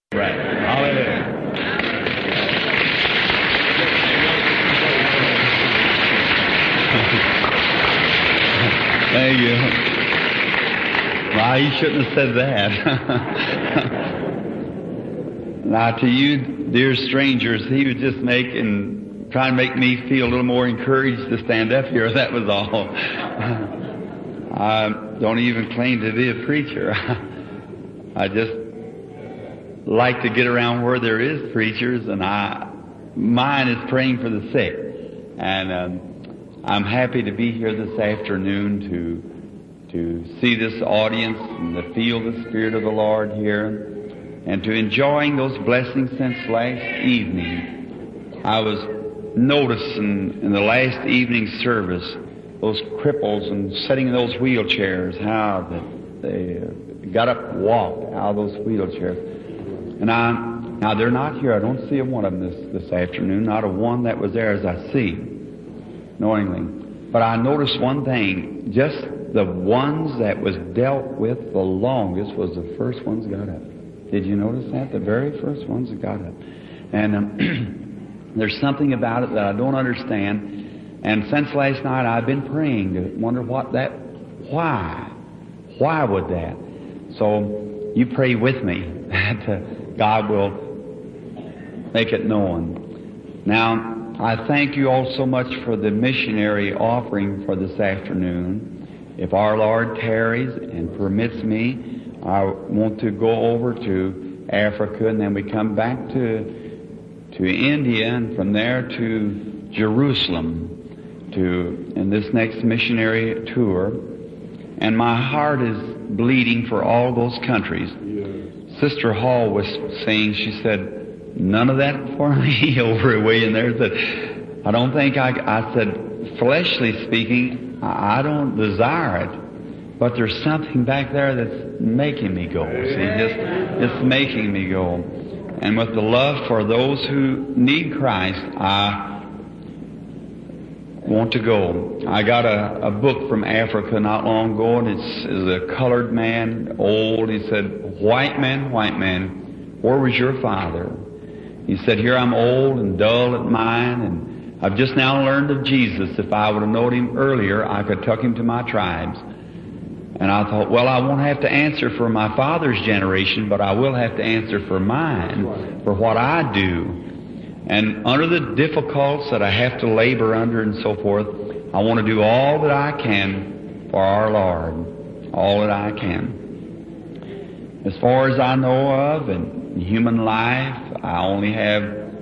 Right. Hallelujah. Thank you. Why, he shouldn't have said that. Now, to you, dear strangers, he was just trying to make me feel a little more encouraged to stand up here. That was all. I don't even claim to be a preacher. I just like to get around where there is preachers, and mine is praying for the sick. And I'm happy to be here this afternoon to see this audience and to feel the Spirit of the Lord here, and to enjoying those blessings since last evening. I was noticing in the last evening service those cripples and sitting in those wheelchairs, how they got up and walked out of those wheelchairs. And now they're not here. I don't see one of them this afternoon, not a one that was there as I see, knowingly. But I noticed one thing, just the ones that was dealt with the longest was the first ones got up. Did you notice that? The very first ones that got up. And there's something about it that I don't understand. And since last night I've been praying to wonder why would that? So you pray with me that God will make it known. Now, I thank you all so much for the missionary offering for this afternoon. If our Lord tarries and permits me, I want to go over to Africa, and then we come back to India, and from there to Jerusalem in this next missionary tour. And my heart is bleeding for all those countries. Yes. Sister Hall was saying, she said, none of that for me over way in there. That I don't think I said, fleshly speaking, I don't desire it, but there's something back there that's making me go. See, it's making me go. And with the love for those who need Christ, I want to go. I got a book from Africa not long ago, and it's a colored man, old. He said, white man, where was your father? He said, here I'm old and dull at mind, and I've just now learned of Jesus. If I would have known him earlier, I could tuck him to my tribes. And I thought, well, I won't have to answer for my father's generation, but I will have to answer for mine, for what I do. And under the difficulties that I have to labor under and so forth, I want to do all that I can for our Lord. All that I can. As far as I know of in human life, I only have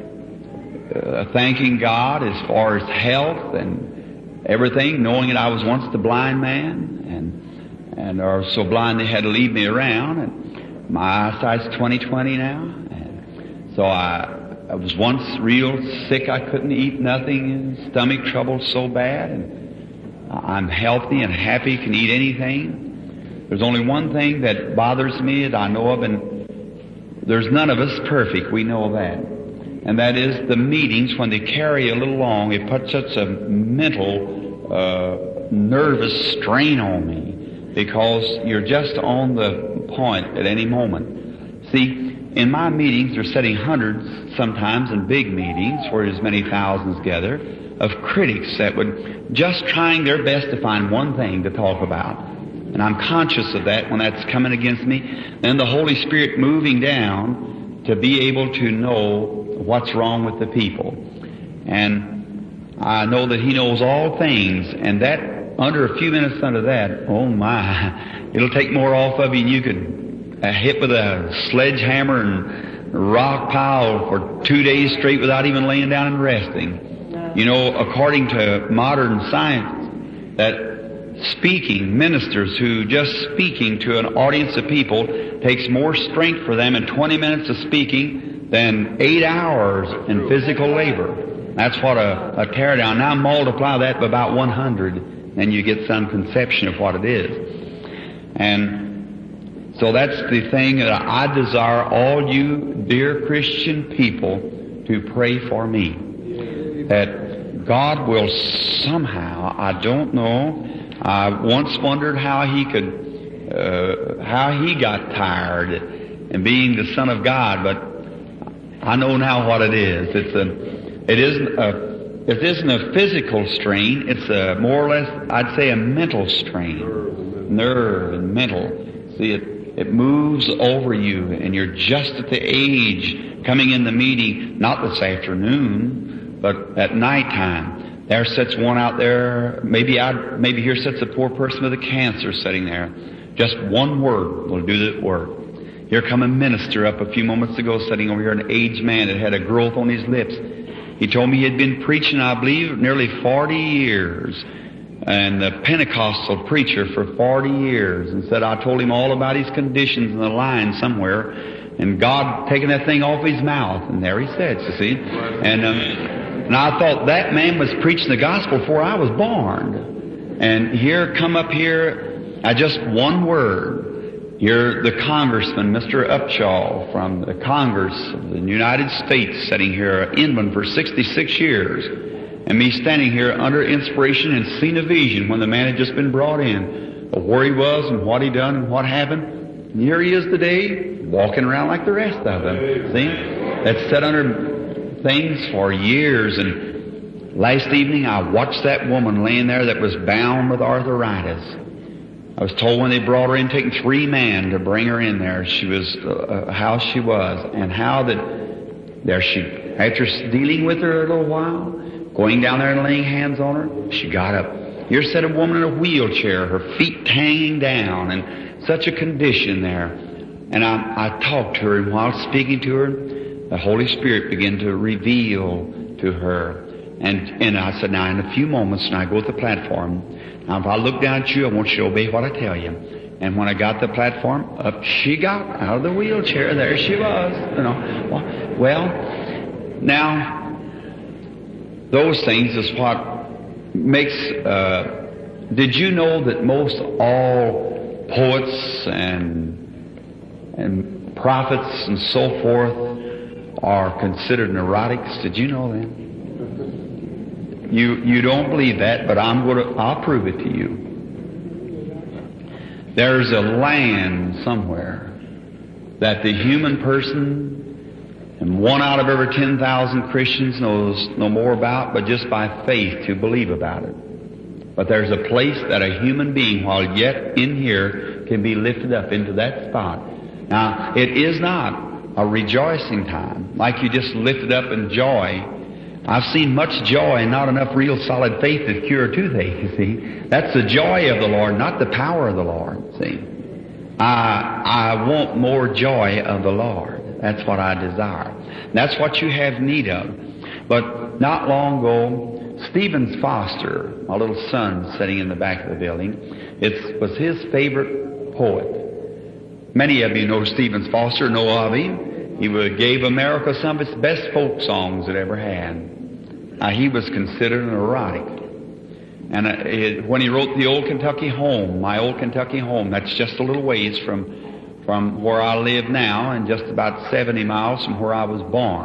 thanking God as far as health and everything, knowing that I was once the blind man, and or so blind they had to leave me around, and my eyesight's 20/20 now. And so I was once real sick. I couldn't eat nothing, and stomach trouble so bad, and I'm healthy and happy, can eat anything. There's only one thing that bothers me that I know of, and there's none of us perfect, we know that. And that is the meetings, when they carry a little long, it puts such a mental, nervous strain on me, because you're just on the point at any moment. See, in my meetings, they're setting hundreds, sometimes in big meetings, where as many thousands gather, of critics that would just trying their best to find one thing to talk about. And I'm conscious of that when that's coming against me. Then the Holy Spirit moving down to be able to know what's wrong with the people. And I know that He knows all things, and that under a few minutes under that, oh my, it'll take more off of you than you could hit with a sledgehammer and rock pile for 2 days straight without even laying down and resting. You know, according to modern science, that speaking, ministers who just speaking to an audience of people takes more strength for them in 20 minutes of speaking than 8 hours in physical labor. That's what a teardown. Now multiply that by about 100, and you get some conception of what it is. And so that's the thing that I desire all you dear Christian people to pray for me. That God will somehow, I don't know, I once wondered how He got tired and being the Son of God, but I know now what it is. It isn't a physical strain. It's more or less, I'd say, a mental strain. Nerve and mental. See, it moves over you, and you're just at the age coming in the meeting, not this afternoon, but at nighttime. There sits one out there, maybe here sits a poor person with a cancer sitting there. Just one word will do the work. Here come a minister up a few moments ago sitting over here, an aged man that had a growth on his lips. He told me he had been preaching, I believe, nearly 40 years, and a Pentecostal preacher for 40 years, and said, I told him all about his conditions in the line somewhere, and God taking that thing off his mouth, and there he sits, you see. And I thought that man was preaching the gospel before I was born. And here, come up here, just one word. You're the congressman, Mr. Upshaw, from the Congress of the United States, sitting here in Inman for 66 years. And me standing here under inspiration and seeing a vision when the man had just been brought in, of where he was and what he done and what happened. And here he is today, walking around like the rest of them. See? That's set under things for years. And last evening I watched that woman laying there that was bound with arthritis. I was told when they brought her in, taking 3 men to bring her in there, she was how she was, and how that there she, after dealing with her a little while, going down there and laying hands on her, she got up. Here sat a woman in a wheelchair, her feet hanging down, and such a condition there. And I talked to her, and while speaking to her, the Holy Spirit began to reveal to her. And I said, now in a few moments, and I go to the platform, now if I look down at you, I want you to obey what I tell you. And when I got to the platform, up she got out of the wheelchair. There she was. You know. Well, now, those things is what makes, did you know that most all poets and prophets and so forth are considered neurotics? Did you know that? You don't believe that, but I'll prove it to you. There's a land somewhere that the human person, and 1 out of every 10,000 Christians knows no more about, but just by faith to believe about it. But there's a place that a human being, while yet in here, can be lifted up into that spot. Now, it is not a rejoicing time, like you just lifted up in joy. I've seen much joy and not enough real solid faith to cure toothache, you see. That's the joy of the Lord, not the power of the Lord, see. I want more joy of the Lord. That's what I desire. That's what you have need of. But not long ago, Stephen Foster, my little son sitting in the back of the building, it was his favorite poet. Many of you know Stephen Foster, know of him. He gave America some of its best folk songs it ever had. He was considered an neurotic. And when he wrote the Old Kentucky Home, My Old Kentucky Home, that's just a little ways from where I live now, and just about 70 miles from where I was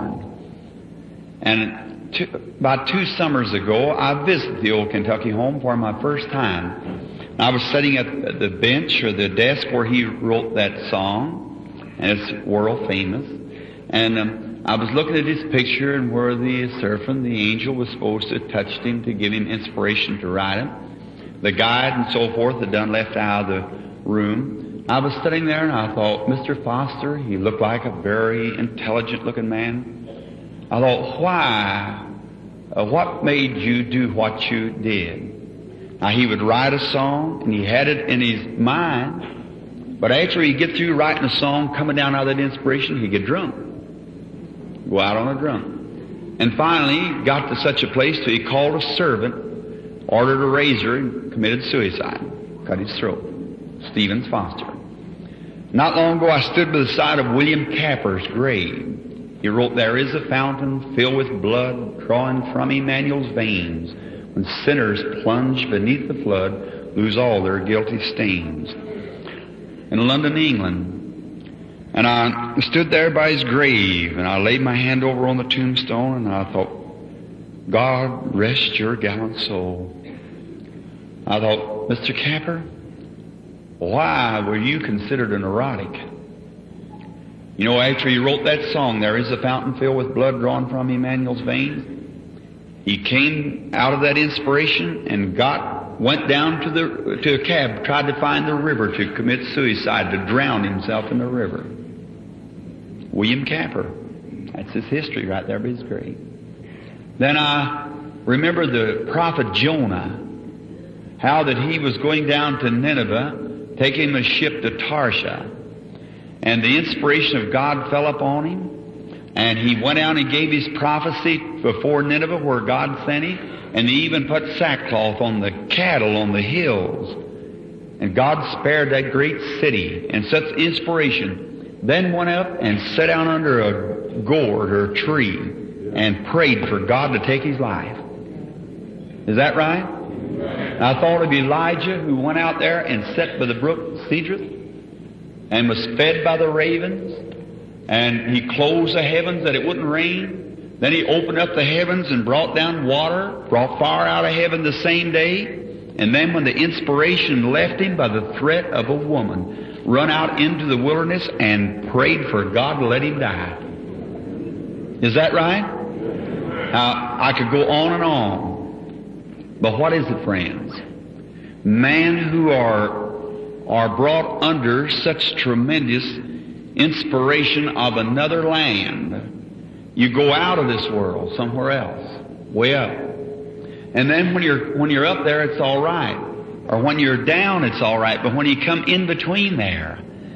born. And about 2 summers ago, I visited the Old Kentucky Home for my first time. I was sitting at the bench or the desk where he wrote that song, and it's world famous. And I was looking at his picture, and where the seraph, the angel, was supposed to touch him to give him inspiration to write it. The guide and so forth had done left out of the room. I was sitting there, and I thought, Mr. Foster, he looked like a very intelligent-looking man. I thought, why? What made you do what you did? Now, he would write a song, and he had it in his mind, but after he'd get through writing a song, coming down out of that inspiration, he'd get drunk. Go out on a drunk. And finally, got to such a place till he called a servant, ordered a razor, and committed suicide. Cut his throat. Stephen Foster. Not long ago, I stood by the side of William Capper's grave. He wrote, "There is a fountain filled with blood, drawing from Emmanuel's veins, when sinners plunge beneath the flood, lose all their guilty stains." In London, England. And I stood there by his grave, and I laid my hand over on the tombstone, and I thought, God rest your gallant soul. I thought, Mr. Capper, why were you considered a neurotic? You know, after he wrote that song, "There is a fountain filled with blood drawn from Emmanuel's veins," he came out of that inspiration and went down to a cab, tried to find the river to commit suicide, to drown himself in the river. William Camper. That's his history right there, but it's great. Then I remember the prophet Jonah, how that he was going down to Nineveh, taking a ship to Tarshish, and the inspiration of God fell upon him, and he went out and gave his prophecy before Nineveh where God sent him, and he even put sackcloth on the cattle on the hills. And God spared that great city, and such inspiration. Then went up and sat down under a gourd or a tree and prayed for God to take his life. Is that right? I thought of Elijah, who went out there and sat by the brook Cedrus and was fed by the ravens, and he closed the heavens that it wouldn't rain. Then he opened up the heavens and brought down water, brought fire out of heaven the same day. And then when the inspiration left him by the threat of a woman, run out into the wilderness and prayed for God to let him die. Is that right? Now, I could go on and on. But what is it, friends? Men who are brought under such tremendous inspiration of another land. You go out of this world somewhere else, way up. And then when you're up there, it's all right. Or when you're down, it's all right. But when you come in between there,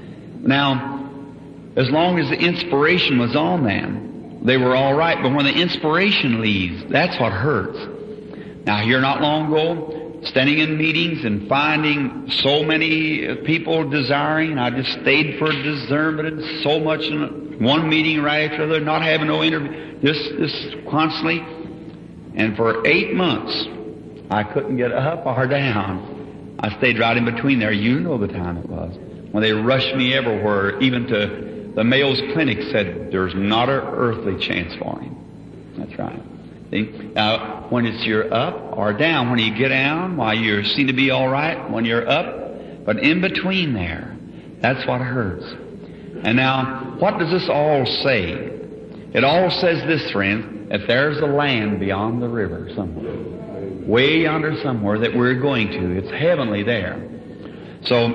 now, as long as the inspiration was on them, they were all right. But when the inspiration leaves, that's what hurts. Now, here not long ago, standing in meetings and finding so many people desiring, I just stayed for discernment and so much in one meeting right after another, not having no interview, just constantly. And for 8 months, I couldn't get up or down. I stayed right in between there. You know the time it was. When they rushed me everywhere, even to the Mayo's Clinic said, there's not an earthly chance for him. That's right. See? Now, when it's you're up or down, when you get down, why you seem to be all right when you're up, but in between there, that's what hurts. And now, what does this all say? It all says this, friends, that there's a land beyond the river somewhere. Way yonder somewhere that we're going to. It's heavenly there. So,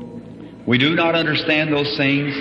we do not understand those things,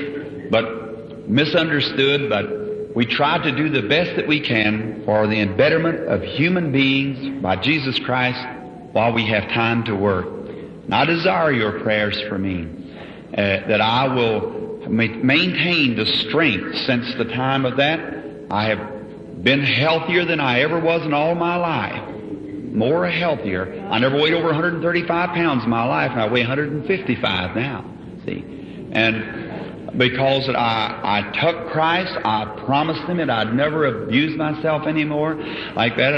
but misunderstood, but we try to do the best that we can for the betterment of human beings by Jesus Christ while we have time to work. And I desire your prayers for me, that I will maintain the strength since the time of that. I have been healthier than I ever was in all my life. More healthier. I never weighed over 135 pounds in my life, and I weigh 155 now. See? And because that I took Christ, I promised Him that I'd never abuse myself anymore like that.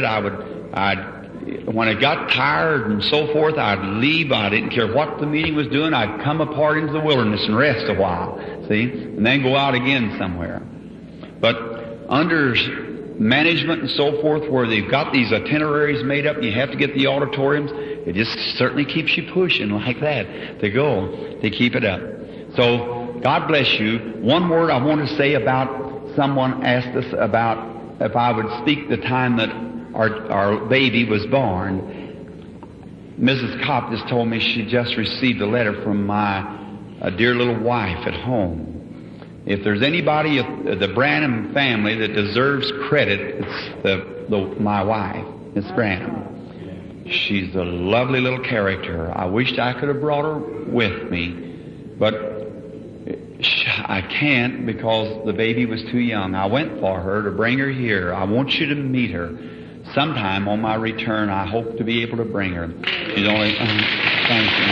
When I got tired and so forth, I'd leave. I didn't care what the meeting was doing. I'd come apart into the wilderness and rest a while, see, and then go out again somewhere. But under management and so forth, where they've got these itineraries made up and you have to get the auditoriums, it just certainly keeps you pushing like that to go, to keep it up. So, God bless you. One word I want to say about, someone asked us about if I would speak the time that our baby was born. Mrs. Kopp just told me she just received a letter from my dear little wife at home. If there's anybody of the Branham family that deserves credit, it's my wife, Miss Branham. She's a lovely little character. I wished I could have brought her with me, but I can't because the baby was too young. I went for her to bring her here. I want you to meet her. Sometime on my return, I hope to be able to bring her. She's only... thank you.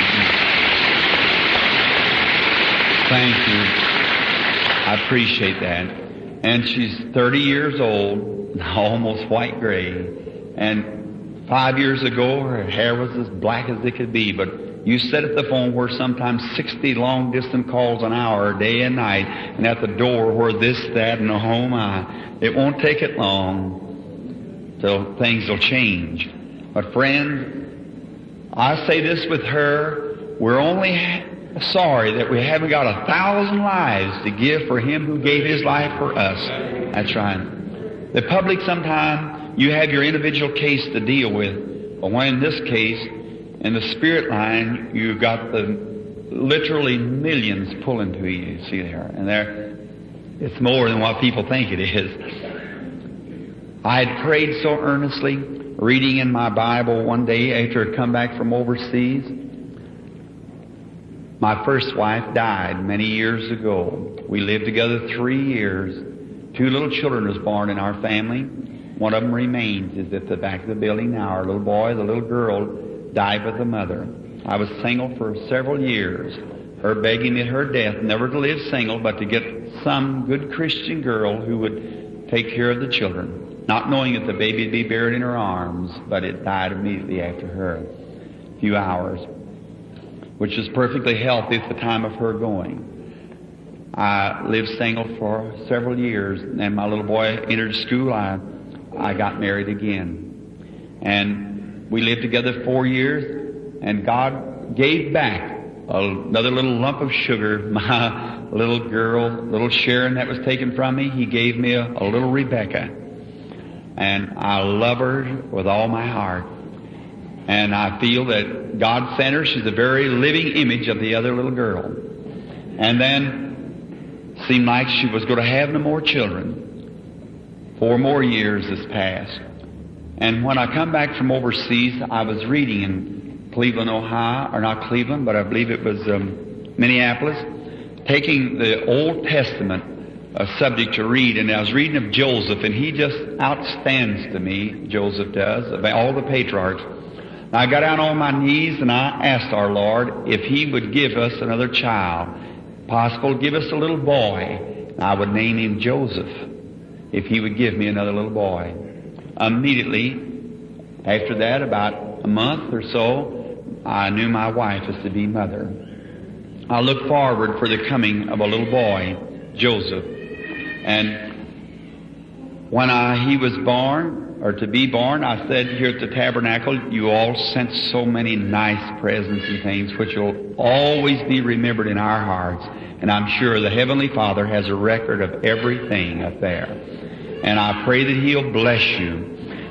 Thank you. I appreciate that. And she's 30 years old, almost white gray. And 5 years ago, her hair was as black as it could be. But you sit at the phone where sometimes 60 long-distance calls an hour, day and night, and at the door where this, that, and the home, it won't take it long till things will change. But friend, I say this with her, we're only sorry that we haven't got 1,000 lives to give for Him who gave His life for us. That's right. The public, sometime you have your individual case to deal with, but when in this case, in the spirit line, you've got the literally millions pulling to you. See there, and there, it's more than what people think it is. I had prayed so earnestly, reading in my Bible one day after I'd come back from overseas. My first wife died many years ago. We lived together 3 years. 2 little children was born in our family. One of them remains, is at the back of the building now. Our little boy, the little girl, died with the mother. I was single for several years. Her begging me at her death never to live single, but to get some good Christian girl who would take care of the children, not knowing that the baby would be buried in her arms, but it died immediately after her, a few hours, which was perfectly healthy at the time of her going. I lived single for several years, and my little boy entered school. I got married again. And we lived together 4 years, and God gave back another little lump of sugar. My little girl, little Sharon that was taken from me, He gave me a little Rebecca. And I love her with all my heart. And I feel that God sent her. She's a very living image of the other little girl. And then seemed like she was going to have no more children. 4 more years has passed. And when I come back from overseas, I was reading in Cleveland, Ohio, or not Cleveland, but I believe it was Minneapolis, taking the Old Testament, a subject to read, and I was reading of Joseph, and he just outstands to me, Joseph does, of all the patriarchs. I got down on my knees and I asked our Lord if He would give us another child, possible give us a little boy. I would name him Joseph if He would give me another little boy. Immediately after that, about a month or so, I knew my wife was to be mother. I looked forward for the coming of a little boy, Joseph. And when he was born, or to be born, I said here at the tabernacle, you all sent so many nice presents and things which will always be remembered in our hearts. And I'm sure the Heavenly Father has a record of everything up there. And I pray that He'll bless you.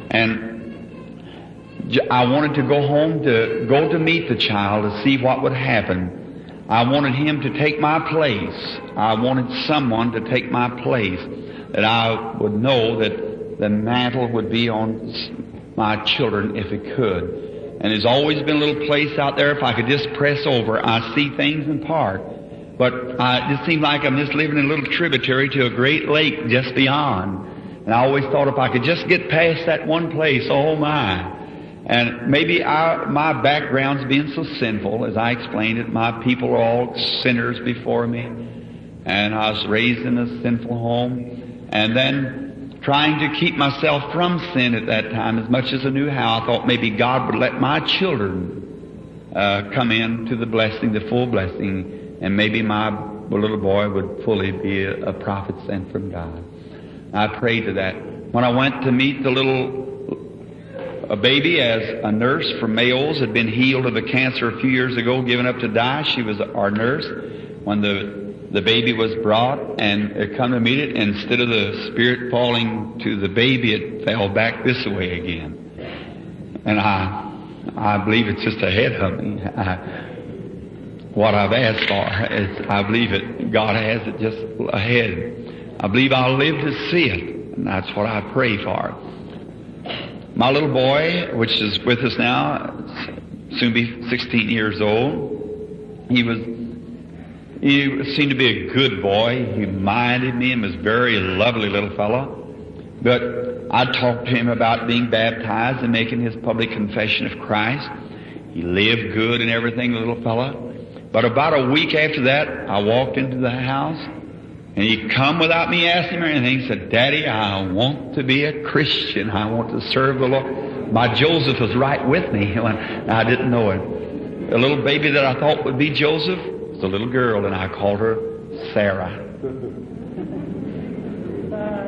And I wanted to go home to meet the child to see what would happen. I wanted him to take my place. I wanted someone to take my place, that I would know that the mantle would be on my children if it could. And there's always been a little place out there, if I could just press over, I see things in part. But it just seemed like I'm just living in a little tributary to a great lake just beyond. And I always thought if I could just get past that one place, oh my. And maybe my background's being so sinful, as I explained it. My people are all sinners before me. And I was raised in a sinful home. And then trying to keep myself from sin at that time as much as I knew how, I thought maybe God would let my children come into the blessing, the full blessing. And maybe my little boy would fully be a prophet sent from God. I prayed to that. When I went to meet a baby, as a nurse from Mayo's had been healed of a cancer a few years ago, given up to die. She was our nurse. When the baby was brought and it come to meet it, instead of the spirit falling to the baby, it fell back this way again. And I believe it's just ahead of me. What I've asked for is, I believe it. God has it just ahead. I believe I'll live to see it, and that's what I pray for. My little boy, which is with us now, soon be 16 years old, he seemed to be a good boy. He minded me and was a very lovely little fellow. But I talked to him about being baptized and making his public confession of Christ. He lived good and everything, the little fellow. But about a week after that, I walked into the house, and he come without me asking him or anything. He said, "Daddy, I want to be a Christian. I want to serve the Lord." My Joseph was right with me when I didn't know it. The little baby that I thought would be Joseph was a little girl, and I called her Sarah.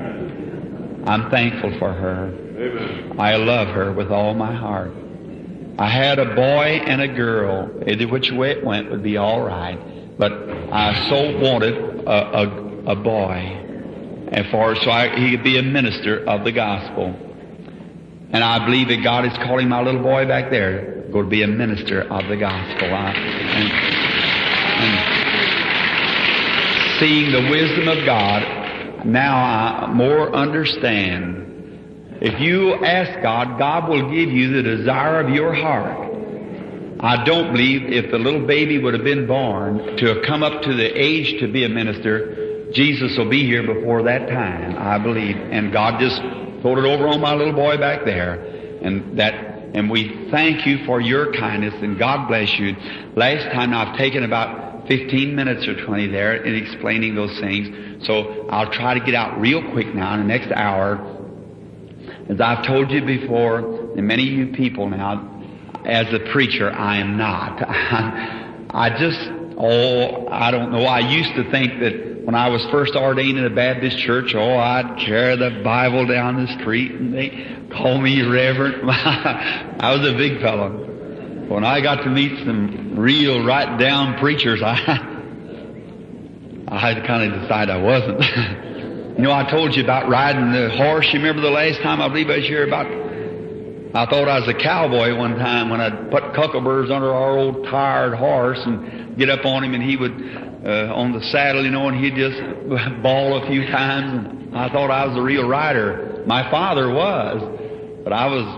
I'm thankful for her. I love her with all my heart. I had a boy and a girl. Either which way it went would be all right. But I so wanted a boy. And he could be a minister of the gospel. And I believe that God is calling my little boy back there to go to be a minister of the gospel. And seeing the wisdom of God, now I more understand. If you ask God, God will give you the desire of your heart. I don't believe if the little baby would have been born to have come up to the age to be a minister, Jesus will be here before that time, I believe. And God just put it over on my little boy back there. And we thank you for your kindness, and God bless you. Last time I've taken about 15 minutes or 20 there in explaining those things. So I'll try to get out real quick now in the next hour. As I've told you before, and many of you people now, as a preacher, I am not. I don't know. I used to think that when I was first ordained in a Baptist church, I'd carry the Bible down the street and they call me reverend. I was a big fellow. When I got to meet some real right down preachers, I had to kind of decide I wasn't. You know, I told you about riding the horse. You remember the last time I believe I was here about, I thought I was a cowboy one time when I'd put cuckleburs under our old tired horse and get up on him, and he would, on the saddle, you know, and he'd just bawl a few times, and I thought I was a real rider. My father was, but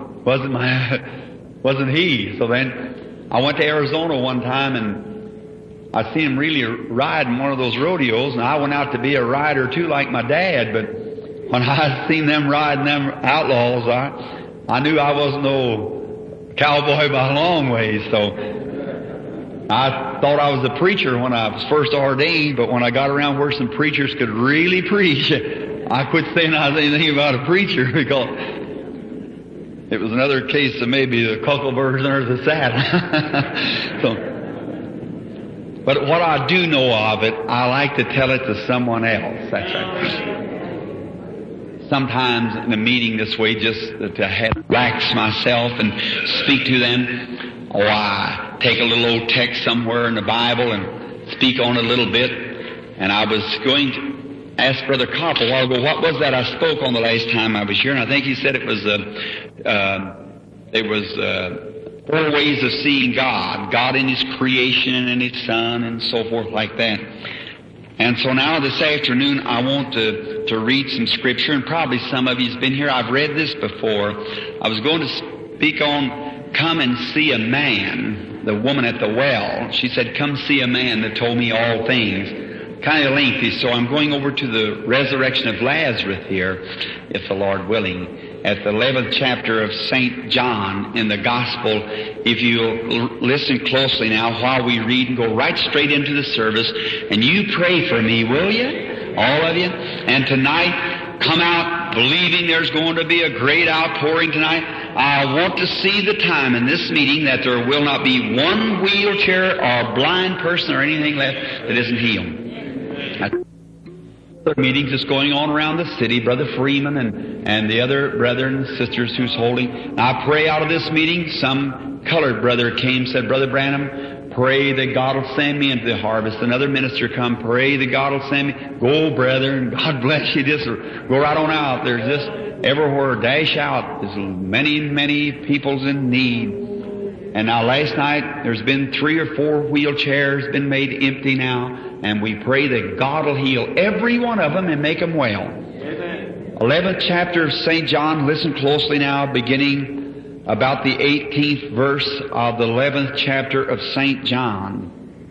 wasn't he. So then I went to Arizona one time, and I seen him really riding one of those rodeos, and I went out to be a rider too like my dad, but when I seen them riding them outlaws, I knew I wasn't no cowboy by a long ways, so I thought I was a preacher when I was first ordained, but when I got around where some preachers could really preach, I quit saying I was anything about a preacher because it was another case of maybe the cuckleburs under the saddle. But what I do know of it, I like to tell it to someone else. That's right. Sometimes in a meeting this way, just to relax myself and speak to them, I take a little old text somewhere in the Bible and speak on it a little bit. And I was going to ask Brother Kopp a while ago, what was that I spoke on the last time I was here? And I think he said it was, there was 4 ways of seeing God. God in His creation and His Son and so forth like that. And so now this afternoon I want to read some scripture, and probably some of you's been here. I've read this before. I was going to speak on come and see a man, the woman at the well. She said, come see a man that told me all things. Kind of lengthy, so I'm going over to the resurrection of Lazarus here, if the Lord willing, at the 11th chapter of St. John in the Gospel. If you'll listen closely now while we read and go right straight into the service, and you pray for me, will you? All of you? And tonight, come out believing there's going to be a great outpouring tonight. I want to see the time in this meeting that there will not be one wheelchair or blind person or anything left that isn't healed. Other meetings that's going on around the city, Brother Freeman and the other brethren and sisters who's holding. I pray out of this meeting, some colored brother came, said, Brother Branham, pray that God will send me into the harvest. Another minister come, pray that God will send me. Go, brother, and God bless you. Just go right on out. There's just everywhere, dash out. There's many, many people's in need. And now last night, there's been 3 or 4 wheelchairs been made empty now. And we pray that God will heal every one of them and make them well. Amen. 11th chapter of St. John, listen closely now, beginning about the 18th verse of the 11th chapter of St. John.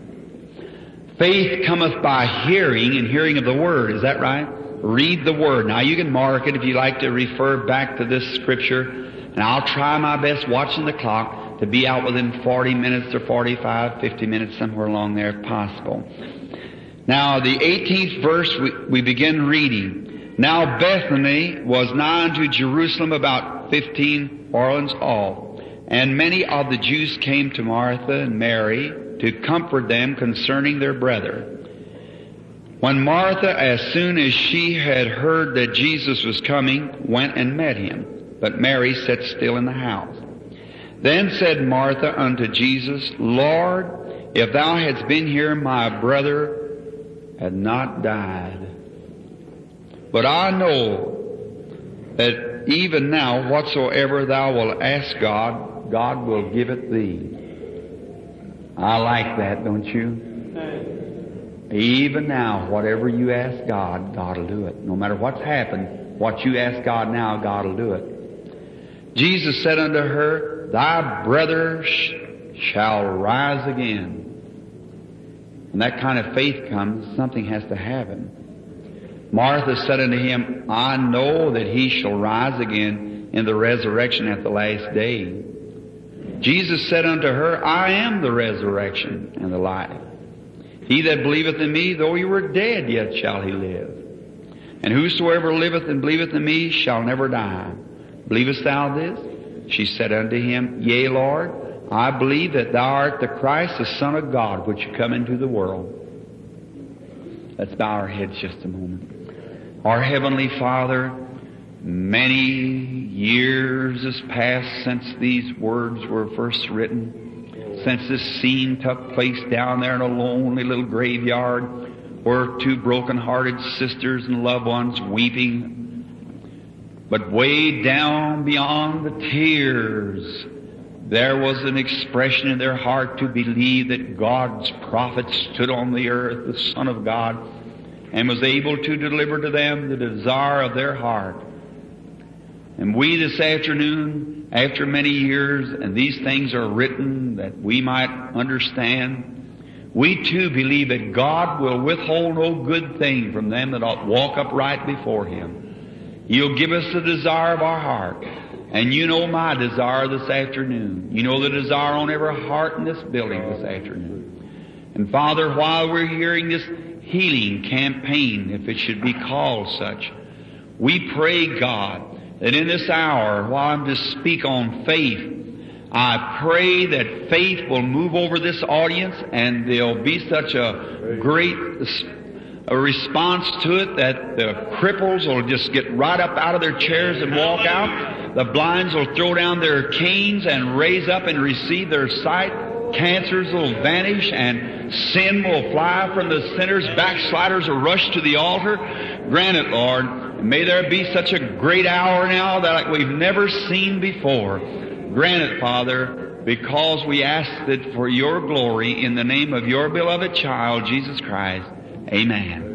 Faith cometh by hearing, and hearing of the Word. Is that right? Read the Word. Now you can mark it if you like to refer back to this scripture. And I'll try my best watching the clock to be out within 40 minutes or 45, 50 minutes, somewhere along there if possible. Now, the 18th verse, we begin reading. Now Bethany was nigh unto Jerusalem, about 15 furlongs off. And many of the Jews came to Martha and Mary to comfort them concerning their brother. When Martha, as soon as she had heard that Jesus was coming, went and met him. But Mary sat still in the house. Then said Martha unto Jesus, Lord, if thou hadst been here, my brother had not died. But I know that even now whatsoever thou wilt ask God, God will give it thee. I like that, don't you? Even now, whatever you ask God, God will do it. No matter what's happened, what you ask God now, God will do it. Jesus said unto her, Thy brother shall rise again. When that kind of faith comes, something has to happen. Martha said unto him, I know that he shall rise again in the resurrection at the last day. Jesus said unto her, I am the resurrection and the life. He that believeth in me, though he were dead, yet shall he live. And whosoever liveth and believeth in me shall never die. Believest thou this? She said unto him, Yea, Lord, I believe that thou art the Christ, the Son of God, which come into the world. Let's bow our heads just a moment. Our Heavenly Father, many years has passed since these words were first written, since this scene took place down there in a lonely little graveyard where two broken-hearted sisters and loved ones weeping. But way down beyond the tears, there was an expression in their heart to believe that God's prophet stood on the earth, the Son of God, and was able to deliver to them the desire of their heart. And we this afternoon, after many years, and these things are written that we might understand, we too believe that God will withhold no good thing from them that walk upright before Him. He'll give us the desire of our heart. And you know my desire this afternoon. You know the desire on every heart in this building this afternoon. And Father, while we're hearing this healing campaign, if it should be called such, we pray, God, that in this hour, while I'm to speak on faith, I pray that faith will move over this audience and there'll be such a great response to it that the cripples will just get right up out of their chairs and walk out. The blinds will throw down their canes and raise up and receive their sight. Cancers will vanish and sin will fly from the sinners. Backsliders will rush to the altar. Grant it, Lord. And may there be such a great hour now that like we've never seen before. Grant it, Father, because we ask it for your glory in the name of your beloved child, Jesus Christ. Amen.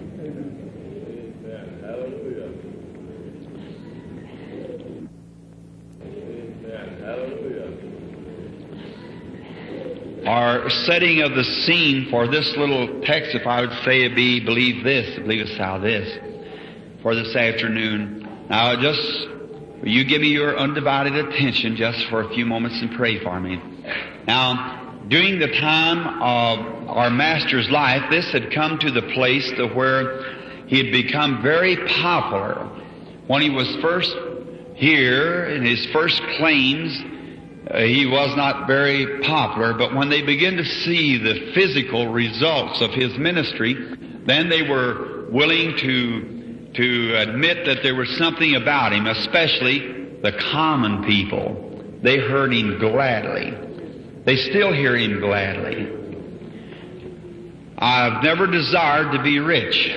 Our setting of the scene for this little text, if I would say it be, believe this, believest thou this, for this afternoon. Now just, will you give me your undivided attention just for a few moments and pray for me. Now, during the time of our Master's life, this had come to the place to where he had become very popular. When he was first here, in his first claims, he was not very popular, but when they began to see the physical results of his ministry, then they were willing to admit that there was something about him, especially the common people. They heard him gladly. They still hear him gladly. I've never desired to be rich.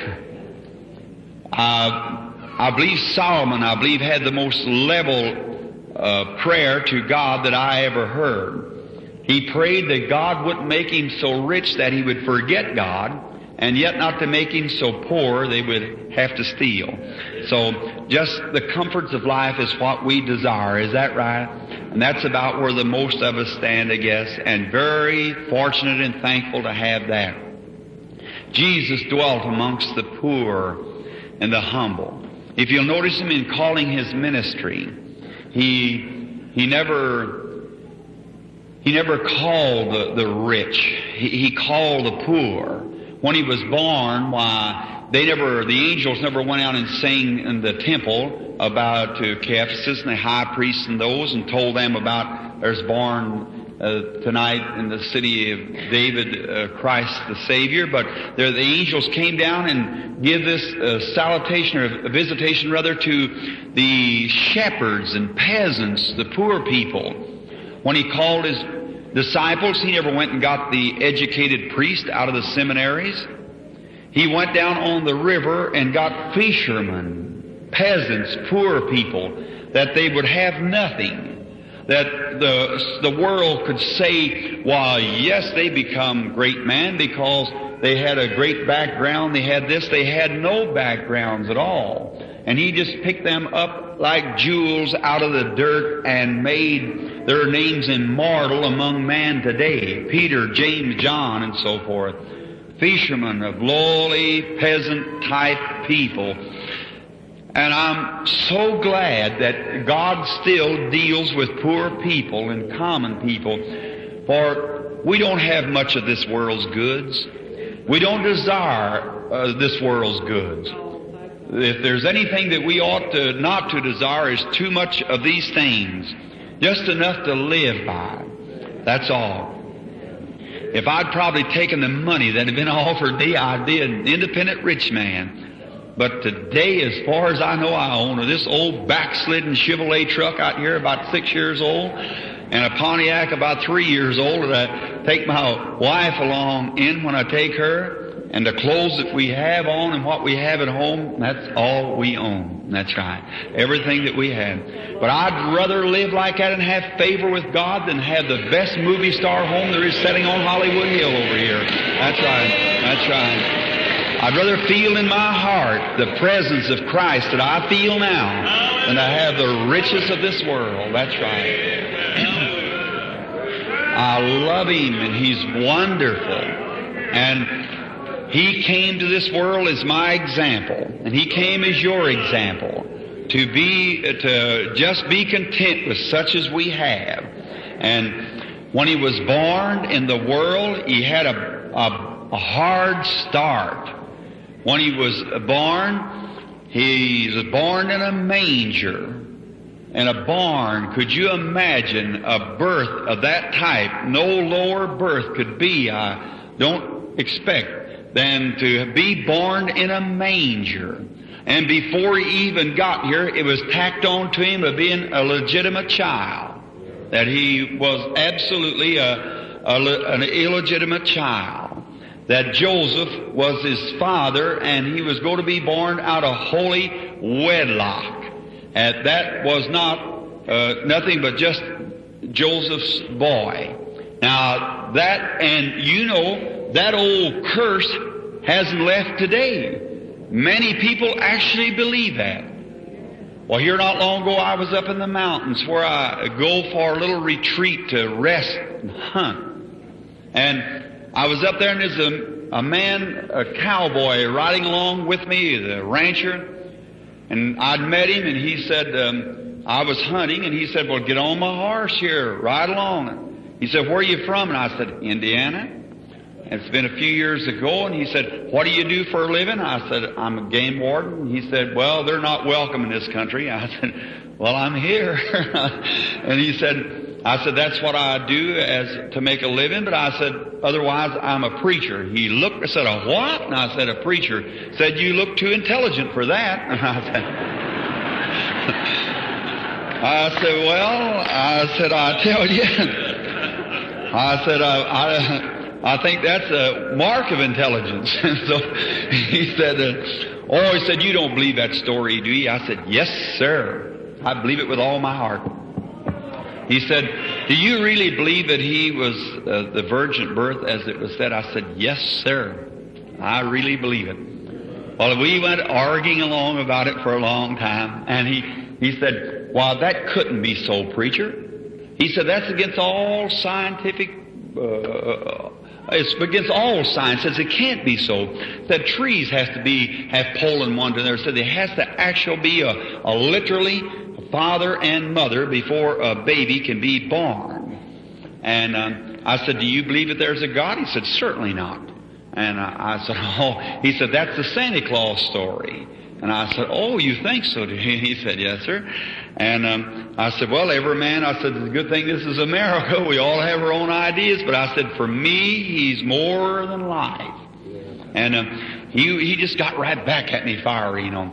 I believe Solomon, had the most level prayer to God that I ever heard. He prayed that God wouldn't make him so rich that he would forget God, and yet not to make him so poor they would have to steal. So just the comforts of life is what we desire. Is that right? And that's about where the most of us stand, I guess, and very fortunate and thankful to have that. Jesus dwelt amongst the poor and the humble. If you'll notice him in calling his ministry, he never called the rich. He called the poor. When he was born, the angels never went out and sang in the temple about to Caiaphas and the high priests and those and told them about there's born tonight in the city of David, Christ the Savior. But the angels came down and give this salutation, or a visitation rather, to the shepherds and peasants, the poor people, When He called His disciples, He never went and got the educated priest out of the seminaries. He went down on the river and got fishermen, peasants, poor people, that they would have nothing. That the world could say, well, yes, they become great men because they had a great background, they had this, they had no backgrounds at all. And He just picked them up like jewels out of the dirt and made their names immortal among man today. Peter, James, John, and so forth. Fishermen of lowly, peasant-type people. And I'm so glad that God still deals with poor people and common people, for we don't have much of this world's goods. We don't desire this world's goods. If there's anything that we ought to not to desire is too much of these things, just enough to live by. That's all. If I'd probably taken the money that had been offered me, I'd be an independent rich man. But today, as far as I know, I own this old backslidden Chevrolet truck out here about 6 years old, and a Pontiac about 3 years old that I take my wife along in when I take her, and the clothes that we have on and what we have at home, that's all we own. That's right. Everything that we have. But I'd rather live like that and have favor with God than have the best movie star home there is sitting on Hollywood Hill over here. That's right. That's right. I'd rather feel in my heart the presence of Christ that I feel now than to have the riches of this world. That's right. I love Him, and He's wonderful. And He came to this world as my example, and He came as your example, to just be content with such as we have. And when He was born in the world, He had a hard start. When He was born in a manger, in a barn. Could you imagine a birth of that type? No lower birth could be, I don't expect, than to be born in a manger. And before He even got here, it was tacked on to Him of being a legitimate child. That He was absolutely an illegitimate child. That Joseph was His father, and he was going to be born out of holy wedlock. And that was not nothing but just Joseph's boy. Now that, and you know, that old curse hasn't left today. Many people actually believe that. Well, here not long ago, I was up in the mountains where I go for a little retreat to rest and hunt. And I was up there, and there's a man, a cowboy, riding along with me, the rancher. And I'd met him, and he said, I was hunting, and he said, well, get on my horse here, ride along. He said, where are you from? And I said, Indiana. And it's been a few years ago, and he said, what do you do for a living? I said, I'm a game warden. He said, well, they're not welcome in this country. I said, well, I'm here. And he said, I said, that's what I do as to make a living, but I said, otherwise I'm a preacher. He looked and said, a what? And I said, a preacher. Said, you look too intelligent for that. And I said, well, I tell you, I said, I think that's a mark of intelligence. And so he said, he said, you don't believe that story, do you? I said, yes, sir. I believe it with all my heart. He said, do you really believe that he was the virgin birth as it was said? I said, yes, sir. I really believe it. Well, we went arguing along about it for a long time, and he said, well, that couldn't be so, preacher. He said, that's against all scientific, it's against all science. Says it can't be so. That trees have pollen one to another. So there has to actually be a literally father and mother before a baby can be born. And I said, do you believe that there's a God? He said, certainly not. And I said, he said, that's the Santa Claus story. And I said, oh, you think so? He said, yes, sir. And I said, well, every man, I said, it's a good thing this is America. We all have our own ideas. But I said, for me, he's more than life. And he just got right back at me fiery, you know.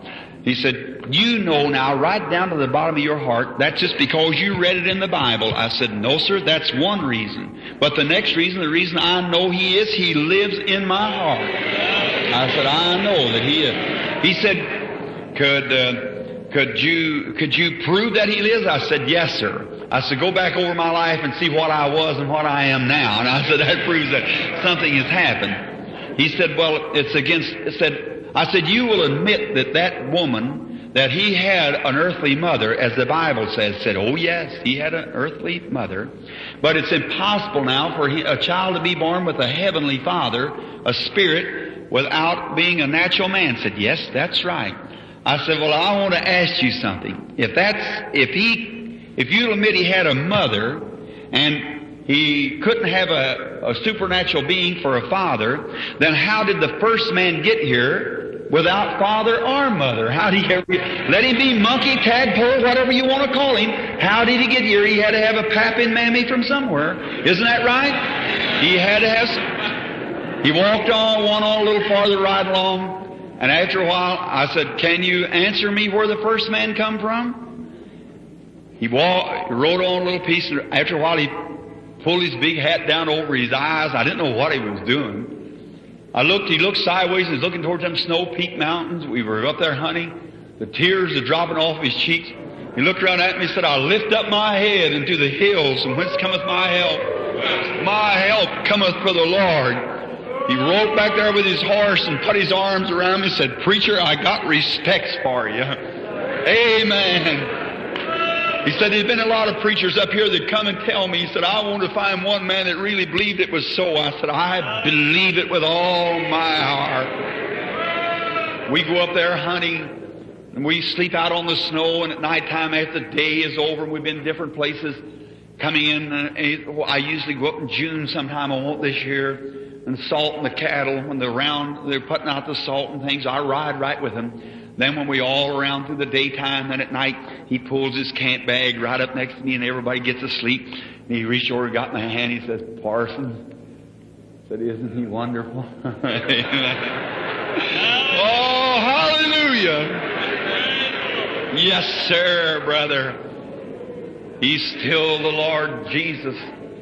He said, you know now, right down to the bottom of your heart, that's just because you read it in the Bible. I said, no, sir, that's one reason. But the next reason, the reason I know He is, He lives in my heart. I said, I know that He is. He said, could you prove that He lives? I said, yes, sir. I said, go back over my life and see what I was and what I am now. And I said, that proves that something has happened. He said, well, I said, you will admit that woman, that he had an earthly mother, as the Bible says, said, oh yes, he had an earthly mother. But it's impossible now for a child to be born with a heavenly father, a spirit, without being a natural man. Said, yes, that's right. I said, well, I want to ask you something. If you admit he had a mother, and he couldn't have a supernatural being for a father, then how did the first man get here without father or mother? How did he ever, let him be monkey, tadpole, whatever you want to call him, how did he get here? He had to have a pappy and mammy from somewhere. Isn't that right? He had to have, he walked on, went on a little farther right along, and after a while, I said, can you answer me where the first man come from? He rode on a little piece, and after a while he pulled his big hat down over his eyes. I didn't know what he was doing. He looked sideways and was looking towards them Snow Peak Mountains. We were up there hunting. The tears are dropping off his cheeks. He looked around at me and said, I lift up my head into the hills, and whence cometh my help? My help cometh from the Lord. He rode back there with his horse and put his arms around me and said, preacher, I got respects for you. Amen. He said, there's been a lot of preachers up here that come and tell me. He said, I want to find one man that really believed it was so. I said, I believe it with all my heart. We go up there hunting, and we sleep out on the snow, and at nighttime after the day is over, and we've been different places coming in. I usually go up in June sometime. I won't this year. And salting the cattle when they're putting out the salt and things. I ride right with them. Then when we all around through the daytime, then at night, he pulls his camp bag right up next to me and everybody gets asleep. And he reached over and got my hand. He says, Parson, said, isn't he wonderful? Oh, hallelujah. Yes, sir, brother. He's still the Lord Jesus.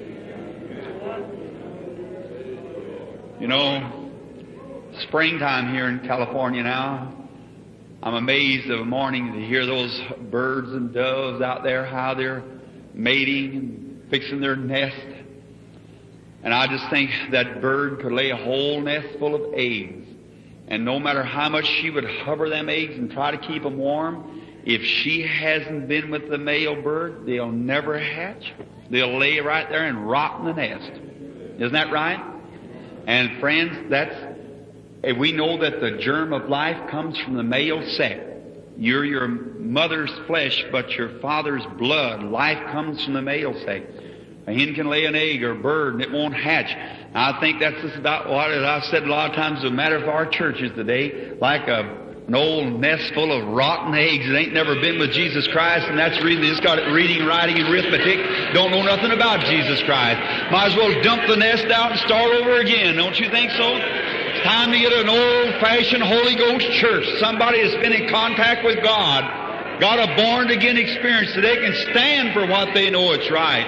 You know, springtime here in California now. I'm amazed of a morning to hear those birds and doves out there, how they're mating and fixing their nest. And I just think that bird could lay a whole nest full of eggs. And no matter how much she would hover them eggs and try to keep them warm, if she hasn't been with the male bird, they'll never hatch. They'll lay right there and rot in the nest. Isn't that right? And friends, we know that the germ of life comes from the male sex. You're your mother's flesh, but your father's blood. Life comes from the male sex. A hen can lay an egg or a bird and it won't hatch. Now, I think that's just about what I've said a lot of times is the matter of our churches today. Like an old nest full of rotten eggs that ain't never been with Jesus Christ, and that's reason it's got reading, writing, and arithmetic. Don't know nothing about Jesus Christ. Might as well dump the nest out and start over again. Don't you think so? Time to get an old-fashioned Holy Ghost church. Somebody that's been in contact with God, got a born-again experience so they can stand for what they know it's right.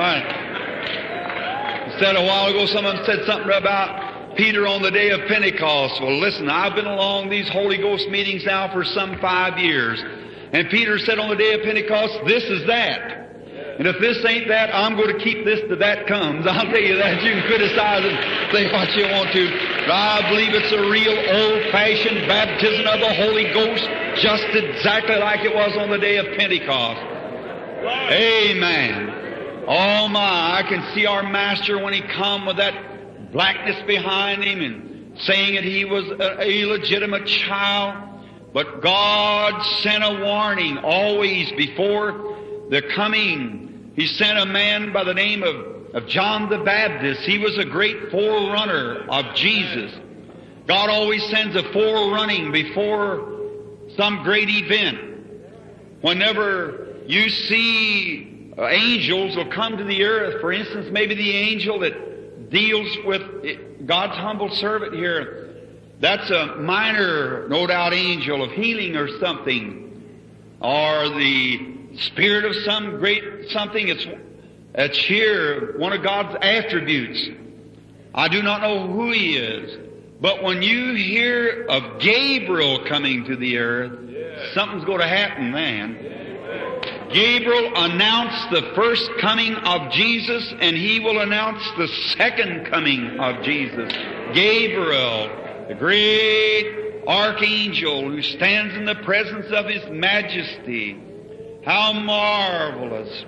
Right. Said a while ago, someone said something about Peter on the day of Pentecost. Well, listen, I've been along these Holy Ghost meetings now for some 5 years. And Peter said on the day of Pentecost, this is that. And if this ain't that, I'm going to keep this till that comes. I'll tell you that. You can criticize and say what you want to. But I believe it's a real old-fashioned baptism of the Holy Ghost, just exactly like it was on the day of Pentecost. Amen. Oh my, I can see our Master when he come with that blackness behind him and saying that he was an illegitimate child. But God sent a warning always before the coming. He sent a man by the name of John the Baptist. He was a great forerunner of Jesus. God always sends a forerunning before some great event. Whenever you see angels will come to the earth, for instance, maybe the angel that deals with God's humble servant here, That's a minor, no doubt, angel of healing or something, or the spirit of some great something. It's here, one of God's attributes. I do not know who He is, but when you hear of Gabriel coming to the earth, something's going to happen, man. Gabriel announced the first coming of Jesus, and he will announce the second coming of Jesus. Gabriel, the great archangel who stands in the presence of His majesty. How marvelous.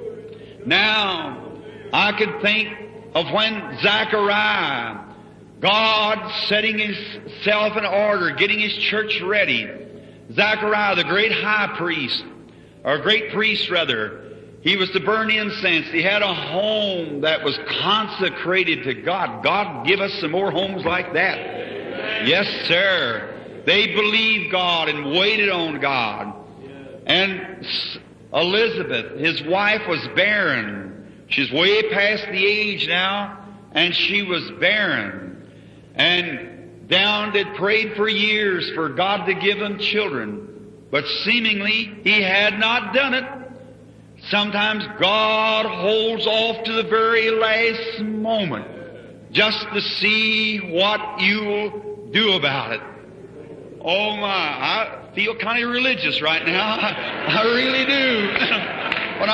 Now, I could think of when Zechariah, God setting Himself in order, getting His church ready. Zechariah, the great high priest, or great priest rather, he was to burn incense. He had a home that was consecrated to God. God, give us some more homes like that. Yes, sir. They believed God and waited on God. And Elizabeth, his wife, was barren. She's way past the age now, and she was barren. And down had prayed for years for God to give them children. But seemingly He had not done it. Sometimes God holds off to the very last moment just to see what you'll do about it. Oh my, I feel kind of religious right now. I really do. When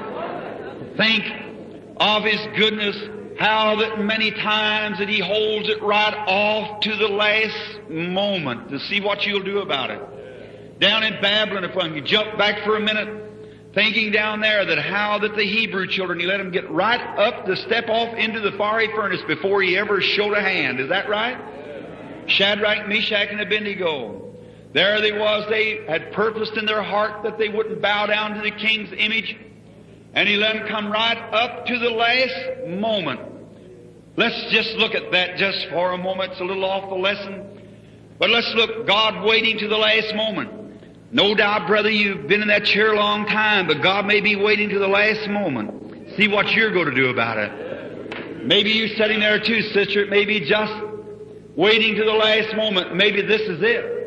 I think of His goodness, how that many times that He holds it right off to the last moment to see what you'll do about it. Down in Babylon, if I can jump back for a minute, thinking down there that how that the Hebrew children, He let them get right up to step off into the fiery furnace before He ever showed a hand. Is that right? Shadrach, Meshach, and Abednego. There they was. They had purposed in their heart that they wouldn't bow down to the king's image. And He let them come right up to the last moment. Let's just look at that just for a moment. It's a little off the lesson. But let's look, God waiting to the last moment. No doubt, brother, you've been in that chair a long time, but God may be waiting to the last moment. See what you're going to do about it. Maybe you're sitting there too, sister. It may be just waiting to the last moment. Maybe this is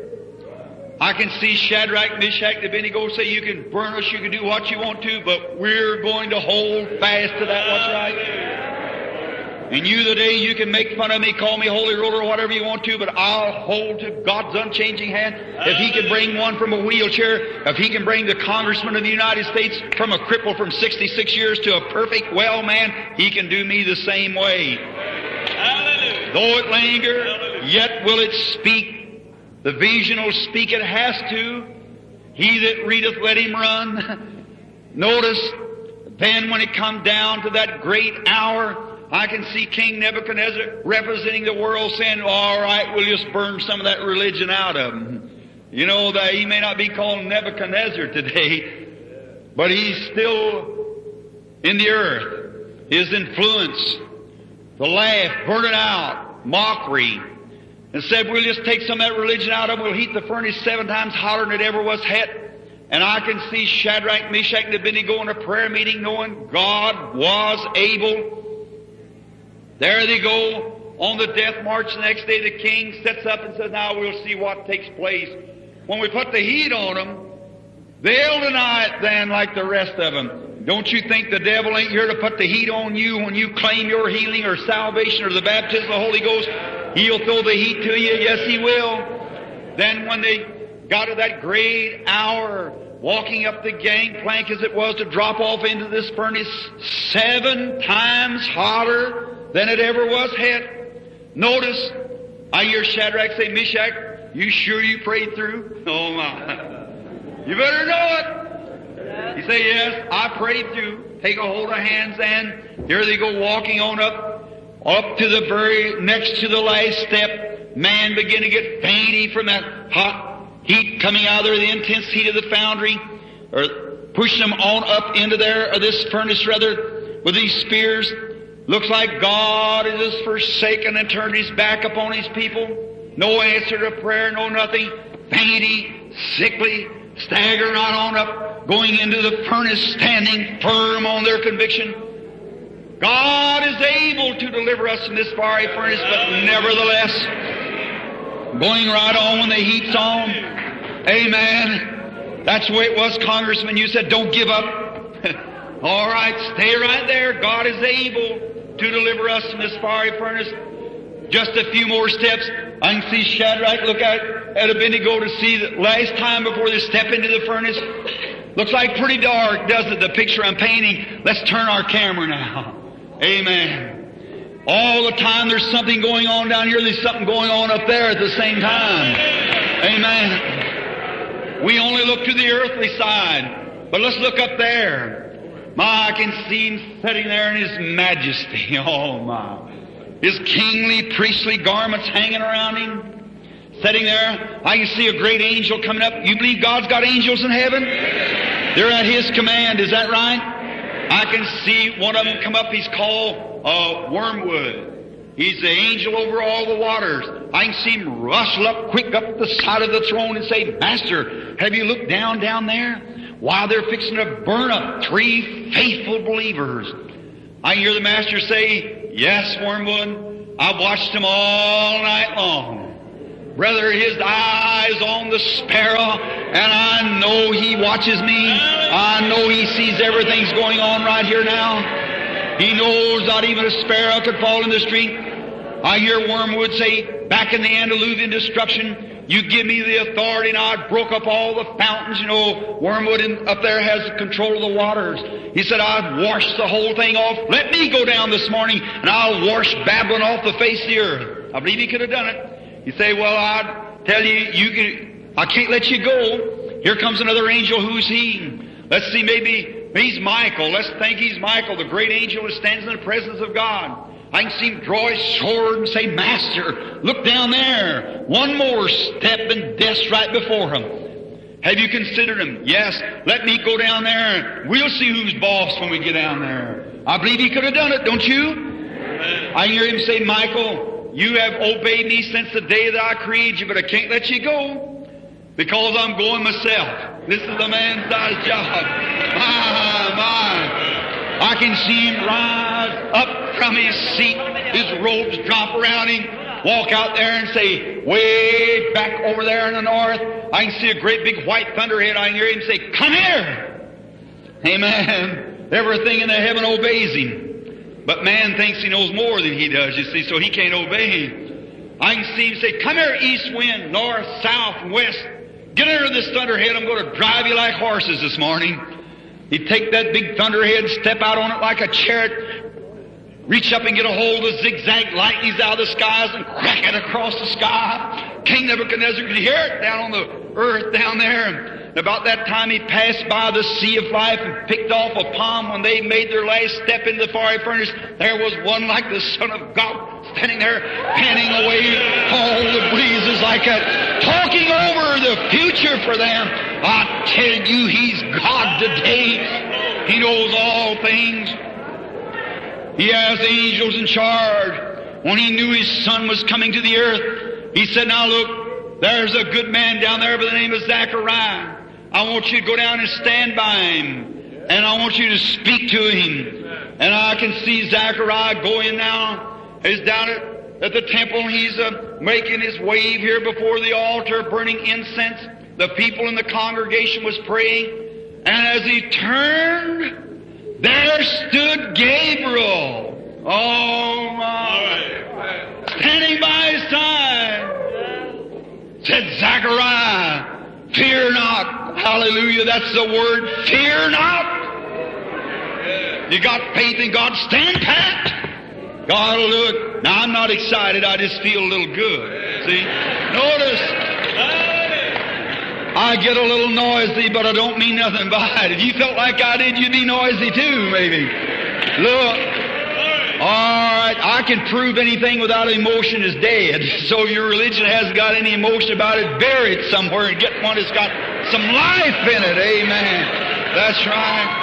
it. I can see Shadrach, Meshach, and Abednego say, you can burn us, you can do what you want to, but we're going to hold fast to that what's right. And you today, you can make fun of me, call me holy roller, or whatever you want to, but I'll hold to God's unchanging hand. If He can bring one from a wheelchair, if He can bring the Congressman of the United States from a cripple from 66 years to a perfect well man, He can do me the same way. Hallelujah. Though it linger, yet will it speak. The vision will speak, it has to. He that readeth, let him run. Notice, then when it come down to that great hour, I can see King Nebuchadnezzar representing the world saying, all right, we'll just burn some of that religion out of him. You know, that he may not be called Nebuchadnezzar today, but he's still in the earth. His influence, the laugh, burn it out, mockery, and said, we'll just take some of that religion out of him, we'll heat the furnace 7 times hotter than it ever was hot. And I can see Shadrach, Meshach, and Abednego in a prayer meeting knowing God was able. There they go on the death march. The next day the king sets up and says, now we'll see what takes place. When we put the heat on them, they'll deny it then like the rest of them. Don't you think the devil ain't here to put the heat on you when you claim your healing or salvation or the baptism of the Holy Ghost? He'll throw the heat to you. Yes, He will. Then when they got to that great hour, walking up the gangplank as it was to drop off into this furnace 7 times hotter than it ever was hot. Notice, I hear Shadrach say, Meshach, you sure you prayed through? Oh my. You better know it. You say, yes, I prayed through. Take a hold of hands and here they go walking on up to the very next to the last step. Man began to get fainty from that hot heat coming out of there, the intense heat of the foundry, or pushing them on up into there, or this furnace rather, with these spears. Looks like God is forsaken and turned His back upon His people. No answer to prayer, no nothing. Fainty, sickly, staggering right on up, going into the furnace, standing firm on their conviction. God is able to deliver us from this fiery furnace, but nevertheless, going right on when the heat's on. Amen. That's the way it was, Congressman. You said, don't give up. All right, stay right there. God is able to deliver us from this fiery furnace. Just a few more steps. I can see Shadrach look at Abednego to see the last time before they step into the furnace. Looks like pretty dark, doesn't it, the picture I'm painting? Let's turn our camera now. Amen. All the time there's something going on down here, there's something going on up there at the same time. Amen. We only look to the earthly side, but let's look up there. My, I can see Him sitting there in His majesty. Oh, my. His kingly, priestly garments hanging around Him. Sitting there. I can see a great angel coming up. You believe God's got angels in heaven? They're at His command. Is that right? I can see one of them come up. He's called Wormwood. He's the angel over all the waters. I can see him rustle up quick up the side of the throne and say, Master, have you looked down there? While they're fixing to burn up 3 faithful believers. I hear the Master say, yes, Wormwood, I've watched him all night long. Brother, his eyes on the sparrow, and I know he watches me. I know he sees everything's going on right here now. He knows not even a sparrow could fall in the street. I hear Wormwood say, back in the antediluvian destruction, you give me the authority, and I broke up all the fountains. You know, Wormwood up there has control of the waters. He said, I've washed the whole thing off. Let me go down this morning, and I'll wash Babylon off the face of the earth. I believe he could have done it. You say, well, I tell you, I can't let you go. Here comes another angel. Who's he? Let's see, maybe he's Michael. Let's think he's Michael, the great angel who stands in the presence of God. I can see him draw his sword and say, Master, look down there. One more step and death's right before him. Have you considered him? Yes. Let me go down there. We'll see who's boss when we get down there. I believe he could have done it, don't you? Amen. I hear him say, Michael, you have obeyed me since the day that I created you, but I can't let you go because I'm going myself. This is a man-sized job. My. I can see him rise up from his seat, his robes drop around him, walk out there and say, way back over there in the north, I can see a great big white thunderhead. I can hear him say, come here. Amen. Everything in the heaven obeys him. But man thinks he knows more than he does, you see, so he can't obey him. I can see him say, come here, east wind, north, south, west. Get under this thunderhead. I'm going to drive you like horses this morning. He'd take that big thunderhead, step out on it like a chariot, reach up and get a hold of the zigzag lightnings out of the skies and crack it across the sky. King Nebuchadnezzar could hear it down on the earth down there. And about that time he passed by the sea of life and picked off a palm. When they made their last step into the fiery furnace, there was one like the Son of God standing there, panning away all the breezes like that, talking over the future for them. I tell you, He's God today. He knows all things. He has angels in charge. When He knew His Son was coming to the earth, He said, now look, there's a good man down there by the name of Zachariah. I want you to go down and stand by him, and I want you to speak to him. And I can see Zachariah going now. He's down at the temple. He's making his wave here before the altar, burning incense. The people in the congregation was praying. And as he turned, there stood Gabriel. Oh, my. Standing by his side. Said, Zachariah, fear not. Hallelujah. That's the word. Fear not. You got faith in God. Stand pat. God will do it. Now, I'm not excited. I just feel a little good. See? Notice, I get a little noisy, but I don't mean nothing by it. If you felt like I did, you'd be noisy too, maybe. Look. All right. I can prove anything without emotion is dead. So if your religion hasn't got any emotion about it, bury it somewhere and get one that's got some life in it. Amen. That's right.